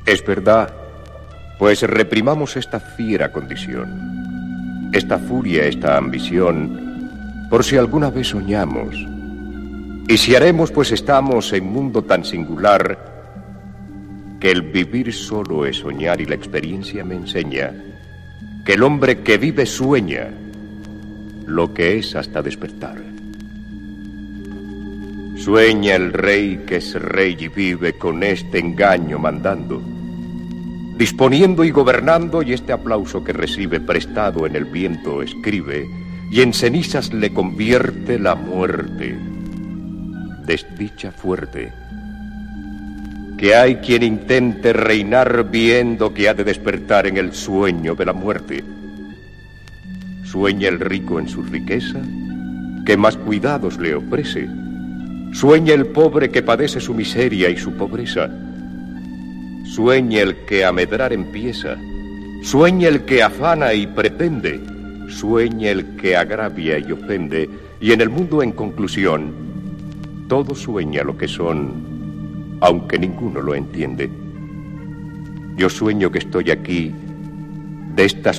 Es verdad, pues reprimamos esta fiera condición, esta furia, esta ambición, por si alguna vez soñamos. Y si haremos, pues estamos en mundo tan singular que el vivir solo es soñar, y la experiencia me enseña que el hombre que vive sueña lo que es hasta despertar. Sueña el rey que es rey y vive con este engaño mandando, disponiendo y gobernando, y este aplauso que recibe prestado en el viento escribe, y en cenizas le convierte la muerte. Desdicha fuerte, que hay quien intente reinar viendo que ha de despertar en el sueño de la muerte. Sueña el rico en su riqueza, que más cuidados le ofrece. Sueña el pobre que padece su miseria y su pobreza. Sueña el que a medrar empieza. Sueña el que afana y pretende. Sueña el que agravia y ofende. Y en el mundo, en conclusión, todo sueña lo que son, aunque ninguno lo entiende. Yo sueño que estoy aquí, de estas